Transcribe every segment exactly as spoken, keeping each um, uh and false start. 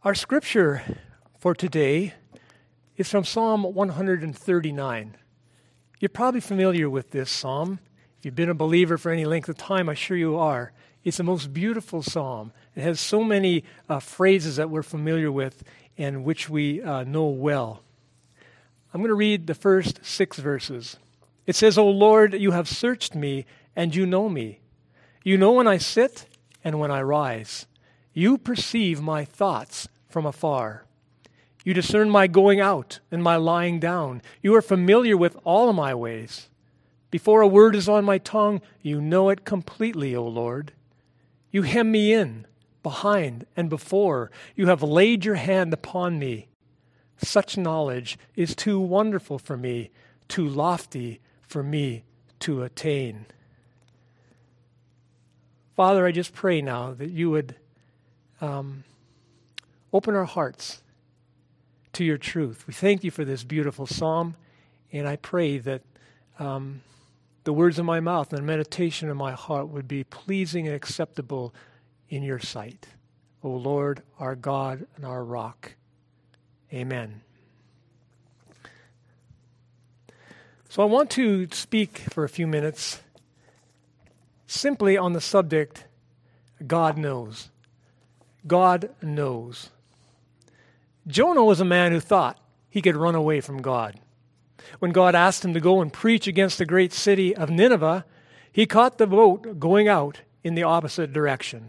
Our scripture for today is from Psalm one hundred thirty-nine. You're probably familiar with this psalm. If you've been a believer for any length of time, I'm sure you are. It's the most beautiful psalm. It has so many uh, phrases that we're familiar with and which we uh, know well. I'm going to read the first six verses. It says, "O Lord, you have searched me, and you know me. You know when I sit and when I rise. You perceive my thoughts from afar. You discern my going out and my lying down. You are familiar with all of my ways. Before a word is on my tongue, you know it completely, O Lord. You hem me in, behind and before. You have laid your hand upon me. Such knowledge is too wonderful for me, too lofty for me to attain." Father, I just pray now that you would um, open our hearts to your truth. We thank you for this beautiful psalm, and I pray that um, the words of my mouth and the meditation of my heart would be pleasing and acceptable in your sight. O Lord, our God and our rock. Amen. So I want to speak for a few minutes simply on the subject, God knows. God knows. Jonah was a man who thought he could run away from God. When God asked him to go and preach against the great city of Nineveh, he caught the boat going out in the opposite direction.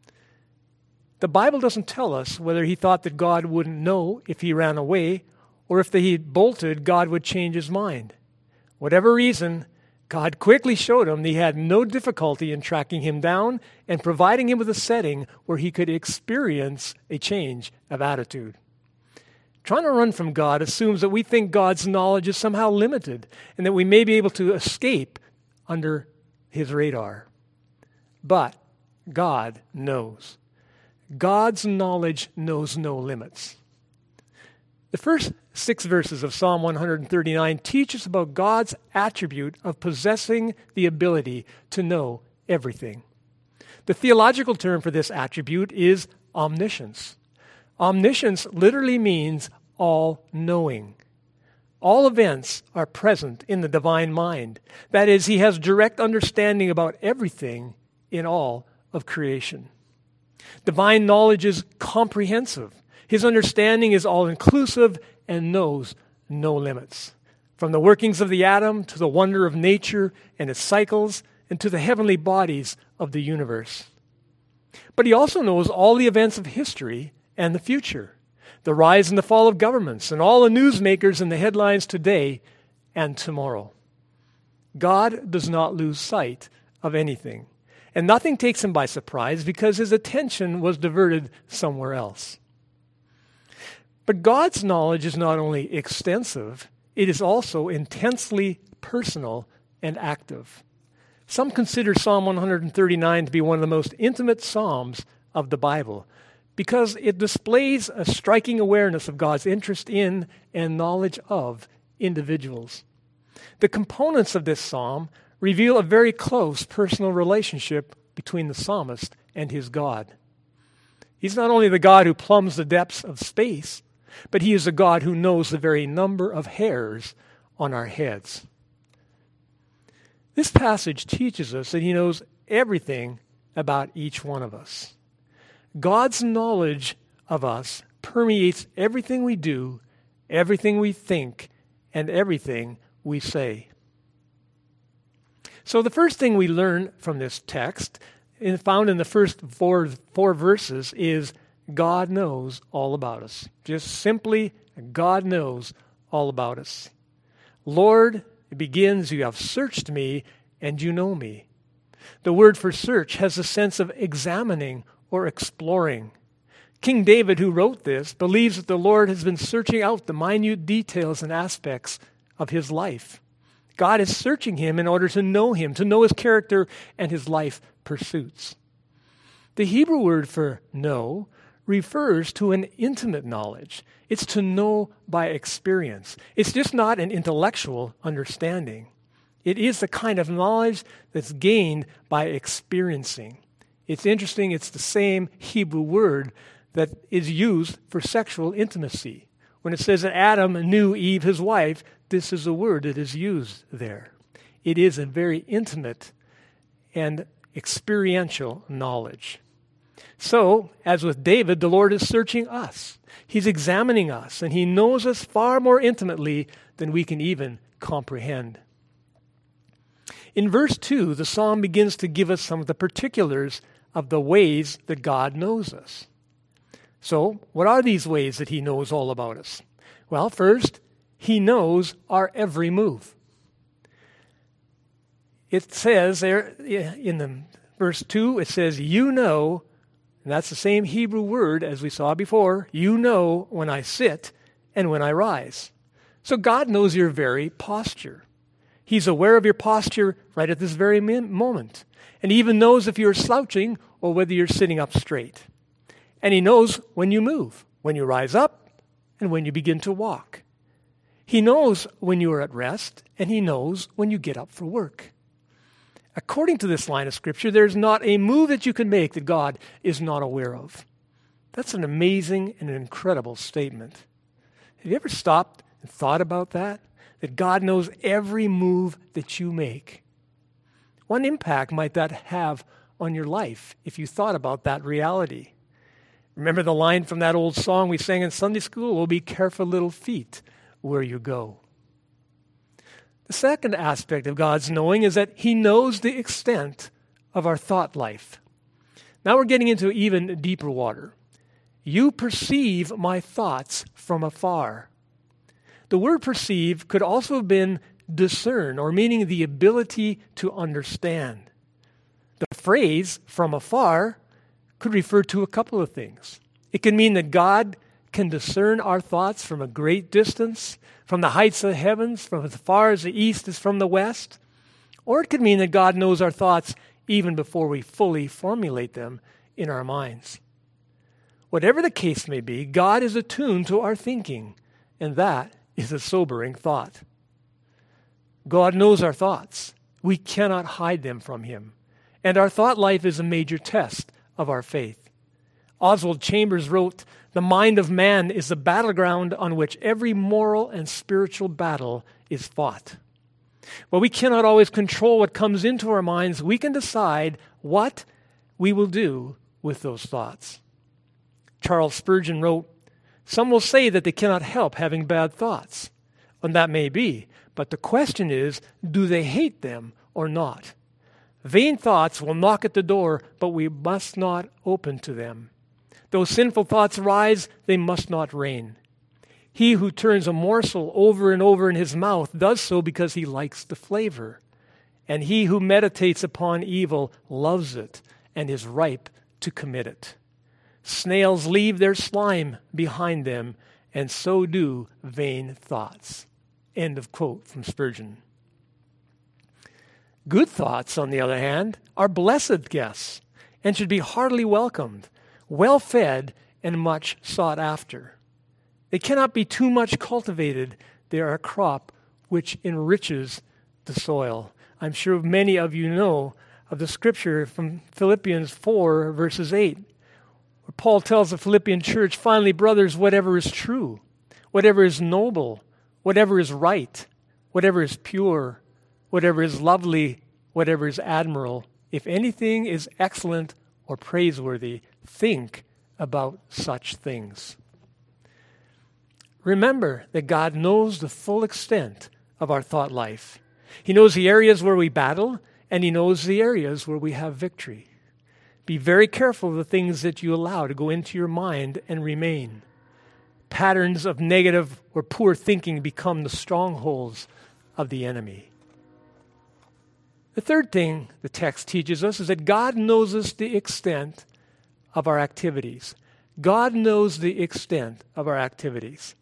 The Bible doesn't tell us whether he thought that God wouldn't know if he ran away, or if he bolted, God would change his mind. Whatever reason, God quickly showed him that he had no difficulty in tracking him down and providing him with a setting where he could experience a change of attitude. Trying to run from God assumes that we think God's knowledge is somehow limited and that we may be able to escape under his radar. But God knows. God's knowledge knows no limits. The first six verses of Psalm one hundred thirty-nine teach us about God's attribute of possessing the ability to know everything. The theological term for this attribute is omniscience. Omniscience literally means all-knowing. All events are present in the divine mind. That is, he has direct understanding about everything in all of creation. Divine knowledge is comprehensive. His understanding is all-inclusive and knows no limits. From the workings of the atom to the wonder of nature and its cycles and to the heavenly bodies of the universe. But he also knows all the events of history and the future, the rise and the fall of governments and all the newsmakers in the headlines today and tomorrow. God does not lose sight of anything, and nothing takes him by surprise because his attention was diverted somewhere else. But God's knowledge is not only extensive, it is also intensely personal and active. Some consider Psalm one hundred thirty-nine to be one of the most intimate psalms of the Bible because it displays a striking awareness of God's interest in and knowledge of individuals. The components of this psalm reveal a very close personal relationship between the psalmist and his God. He's not only the God who plumbs the depths of space, but he is a God who knows the very number of hairs on our heads. This passage teaches us that he knows everything about each one of us. God's knowledge of us permeates everything we do, everything we think, and everything we say. So the first thing we learn from this text, found in the first four, four verses, is God knows all about us. Just simply, God knows all about us. Lord, it begins, you have searched me and you know me. The word for search has a sense of examining or exploring. King David, who wrote this, believes that the Lord has been searching out the minute details and aspects of his life. God is searching him in order to know him, to know his character and his life pursuits. The Hebrew word for know refers to an intimate knowledge. It's to know by experience. It's just not an intellectual understanding. It is the kind of knowledge that's gained by experiencing. It's interesting, it's the same Hebrew word that is used for sexual intimacy. When it says that Adam knew Eve, his wife, this is a word that is used there. It is a very intimate and experiential knowledge. So, as with David, the Lord is searching us. He's examining us, and he knows us far more intimately than we can even comprehend. In verse two, the psalm begins to give us some of the particulars of the ways that God knows us. So, what are these ways that he knows all about us? Well, first, he knows our every move. It says there in the verse two, it says, you know, and that's the same Hebrew word as we saw before, you know when I sit and when I rise. So God knows your very posture. He's aware of your posture right at this very moment. And he even knows if you're slouching or whether you're sitting up straight. And he knows when you move, when you rise up and when you begin to walk. He knows when you are at rest, and he knows when you get up for work. According to this line of Scripture, there's not a move that you can make that God is not aware of. That's an amazing and an incredible statement. Have you ever stopped and thought about that? That God knows every move that you make. What impact might that have on your life if you thought about that reality? Remember the line from that old song we sang in Sunday school? Oh, be careful, little feet, where you go. The second aspect of God's knowing is that he knows the extent of our thought life. Now we're getting into even deeper water. You perceive my thoughts from afar. The word perceive could also have been discern, or meaning the ability to understand. The phrase from afar could refer to a couple of things. It can mean that God can discern our thoughts from a great distance, from the heights of the heavens, from as far as the east is from the west. Or it could mean that God knows our thoughts even before we fully formulate them in our minds. Whatever the case may be, God is attuned to our thinking, and that is a sobering thought. God knows our thoughts. We cannot hide them from him. And our thought life is a major test of our faith. Oswald Chambers wrote, the mind of man is the battleground on which every moral and spiritual battle is fought. While we cannot always control what comes into our minds, we can decide what we will do with those thoughts. Charles Spurgeon wrote, some will say that they cannot help having bad thoughts. And that may be, but the question is, do they hate them or not? Vain thoughts will knock at the door, but we must not open to them. Though sinful thoughts rise, they must not reign. He who turns a morsel over and over in his mouth does so because he likes the flavor. And he who meditates upon evil loves it and is ripe to commit it. Snails leave their slime behind them, and so do vain thoughts. End of quote from Spurgeon. Good thoughts, on the other hand, are blessed guests and should be heartily welcomed, well-fed, and much sought after. They cannot be too much cultivated. They are a crop which enriches the soil. I'm sure many of you know of the scripture from Philippians four, verses eight, where Paul tells the Philippian church, finally, brothers, whatever is true, whatever is noble, whatever is right, whatever is pure, whatever is lovely, whatever is admirable, if anything is excellent or praiseworthy, think about such things. Remember that God knows the full extent of our thought life. He knows the areas where we battle, and he knows the areas where we have victory. Be very careful of the things that you allow to go into your mind and remain. Patterns of negative or poor thinking become the strongholds of the enemy. The third thing the text teaches us is that God knows us the extent of our activities. God knows the extent of our activities.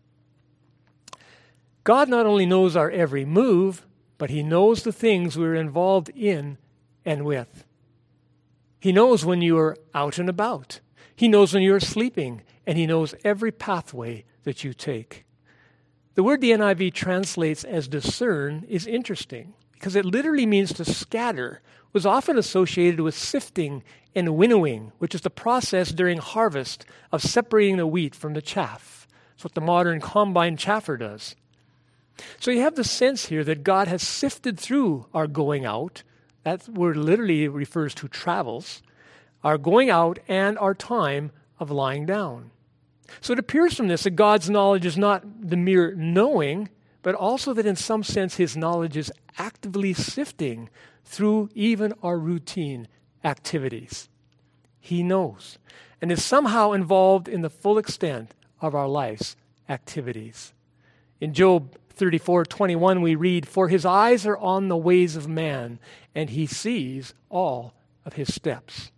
God not only knows our every move, but he knows the things we're involved in and with. He knows when you are out and about. He knows when you're sleeping, and he knows every pathway that you take. The word the N I V translates as discern is interesting. because it literally means to scatter, was often associated with sifting and winnowing, which is the process during harvest of separating the wheat from the chaff. That's what the modern combine chaffer does. So you have the sense here that God has sifted through our going out. That word literally refers to travels, our going out and our time of lying down. So it appears from this that God's knowledge is not the mere knowing, but also that in some sense his knowledge is actively sifting through even our routine activities. He knows and is somehow involved in the full extent of our life's activities. In Job thirty-four twenty-one we read, "For his eyes are on the ways of man, and he sees all of his steps."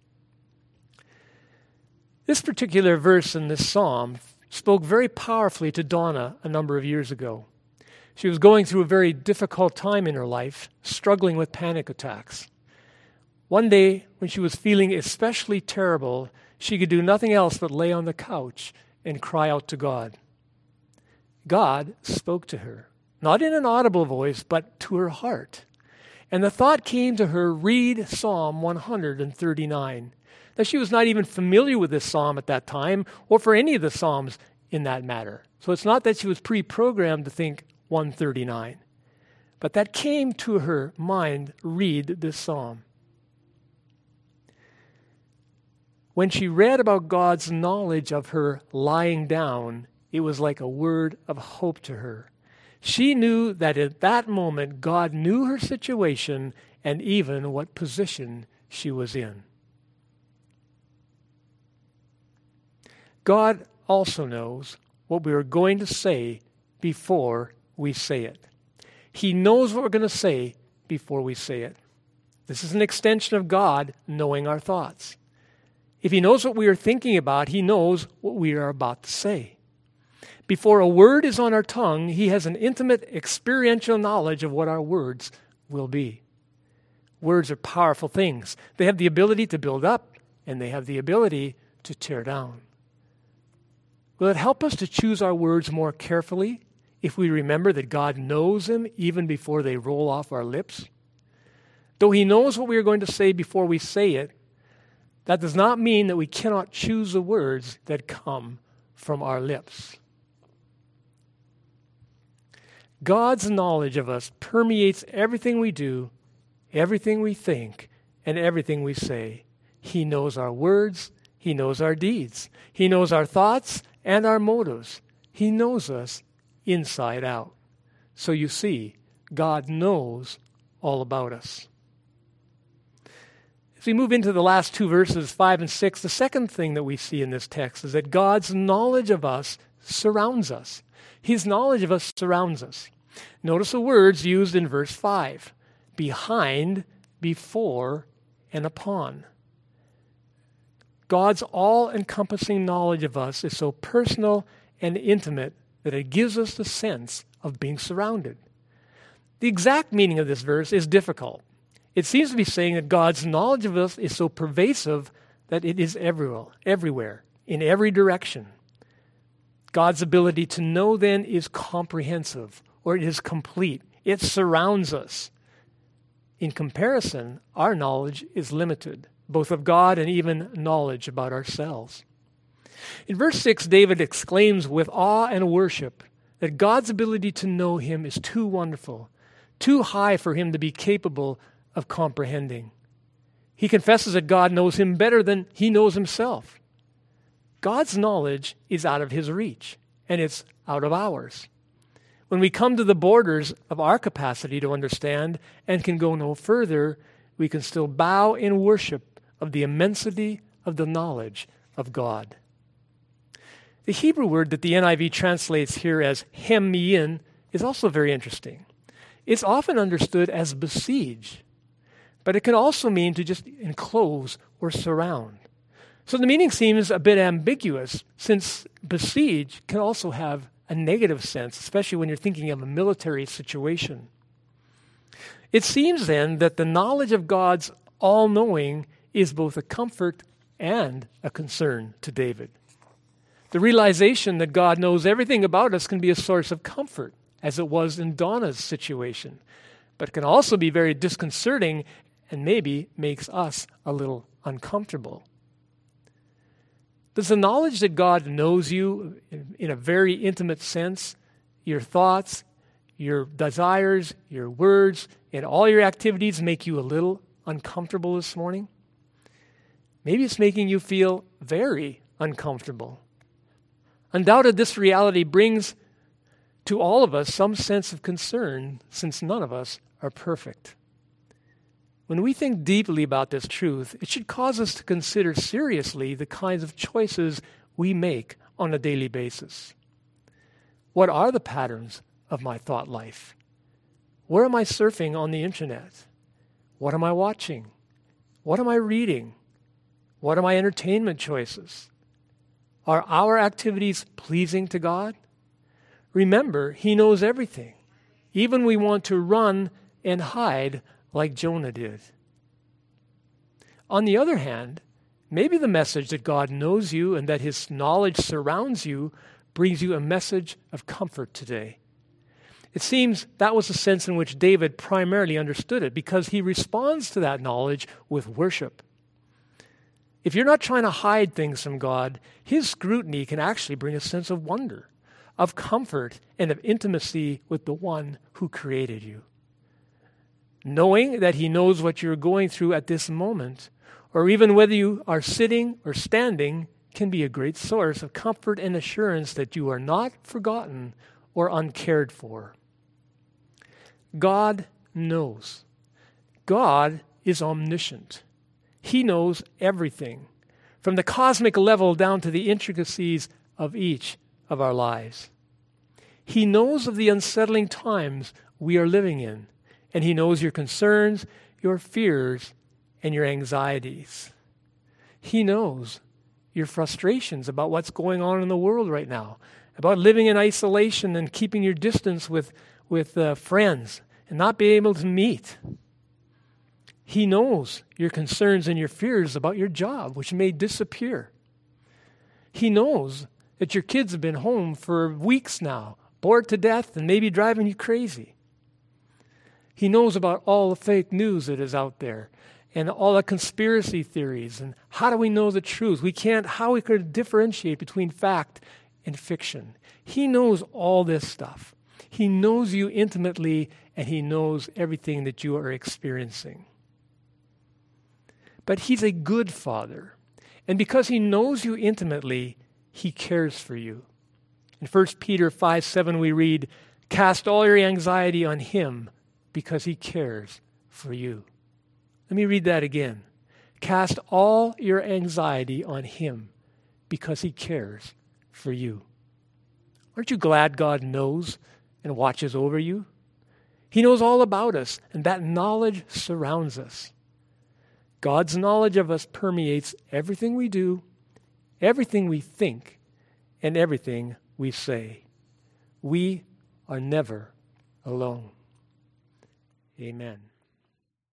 This particular verse in this psalm spoke very powerfully to Donna a number of years ago. She was going through a very difficult time in her life, struggling with panic attacks. One day, when she was feeling especially terrible, she could do nothing else but lay on the couch and cry out to God. God spoke to her, not in an audible voice, but to her heart. And the thought came to her, read Psalm one thirty-nine. Now, she was not even familiar with this psalm at that time, or for any of the psalms in that matter. So it's not that she was pre-programmed to think one thirty-nine. But that came to her mind, read this psalm. When she read about God's knowledge of her lying down, it was like a word of hope to her. She knew that at that moment, God knew her situation and even what position she was in. God also knows what we are going to say before we say it. He knows what we're going to say before we say it. This is an extension of God knowing our thoughts. If he knows what we are thinking about, he knows what we are about to say. Before a word is on our tongue, he has an intimate experiential knowledge of what our words will be. Words are powerful things. They have the ability to build up, and they have the ability to tear down. Will it help us to choose our words more carefully if we remember that God knows them even before they roll off our lips? Though he knows what we are going to say before we say it, that does not mean that we cannot choose the words that come from our lips. God's knowledge of us permeates everything we do, everything we think, and everything we say. He knows our words. He knows our deeds. He knows our thoughts and our motives. He knows us inside out. So you see, God knows all about us. As we move into the last two verses, five and six, the second thing that we see in this text is that God's knowledge of us surrounds us. His knowledge of us surrounds us. Notice the words used in verse five. Behind, before, and upon. God's all-encompassing knowledge of us is so personal and intimate that it gives us the sense of being surrounded. The exact meaning of this verse is difficult. It seems to be saying that God's knowledge of us is so pervasive that it is everywhere, everywhere, in every direction. God's ability to know then is comprehensive, or it is complete. It surrounds us. In comparison, our knowledge is limited, both of God and even knowledge about ourselves. In verse six, David exclaims with awe and worship that God's ability to know him is too wonderful, too high for him to be capable of comprehending. He confesses that God knows him better than he knows himself. God's knowledge is out of his reach, and it's out of ours. When we come to the borders of our capacity to understand and can go no further, we can still bow in worship of the immensity of the knowledge of God. The Hebrew word that the N I V translates here as hem me in is also very interesting. It's often understood as besiege, but it can also mean to just enclose or surround. So the meaning seems a bit ambiguous, since besiege can also have a negative sense, especially when you're thinking of a military situation. It seems then that the knowledge of God's all-knowing is both a comfort and a concern to David. The realization that God knows everything about us can be a source of comfort, as it was in Donna's situation. but can also be very disconcerting and maybe makes us a little uncomfortable. Does the knowledge that God knows you in a very intimate sense, your thoughts, your desires, your words, and all your activities make you a little uncomfortable this morning? Maybe it's making you feel very uncomfortable. Undoubtedly, this reality brings to all of us some sense of concern, since none of us are perfect. When we think deeply about this truth, it should cause us to consider seriously the kinds of choices we make on a daily basis. What are the patterns of my thought life? Where am I surfing on the internet? What am I watching? What am I reading? What are my entertainment choices? Are our activities pleasing to God? Remember, He knows everything. Even we want to run and hide like Jonah did. On the other hand, maybe the message that God knows you and that His knowledge surrounds you brings you a message of comfort today. It seems that was the sense in which David primarily understood it, because he responds to that knowledge with worship. If you're not trying to hide things from God, His scrutiny can actually bring a sense of wonder, of comfort, and of intimacy with the one who created you. Knowing that He knows what you're going through at this moment, or even whether you are sitting or standing, can be a great source of comfort and assurance that you are not forgotten or uncared for. God knows. God is omniscient. He knows everything, from the cosmic level down to the intricacies of each of our lives. He knows of the unsettling times we are living in, and He knows your concerns, your fears, and your anxieties. He knows your frustrations about what's going on in the world right now, about living in isolation and keeping your distance with, with uh, friends and not being able to meet. He knows your concerns and your fears about your job, which may disappear. He knows that your kids have been home for weeks now, bored to death and maybe driving you crazy. He knows about all the fake news that is out there and all the conspiracy theories and how do we know the truth? We can't, how we could differentiate between fact and fiction. He knows all this stuff. He knows you intimately, and He knows everything that you are experiencing. But He's a good Father, and because He knows you intimately, He cares for you. In First Peter five seven we read, "Cast all your anxiety on Him, because He cares for you." Let me read that again. Cast all your anxiety on Him, because He cares for you. Aren't you glad God knows and watches over you? He knows all about us, and that knowledge surrounds us. God's knowledge of us permeates everything we do, everything we think, and everything we say. We are never alone. Amen.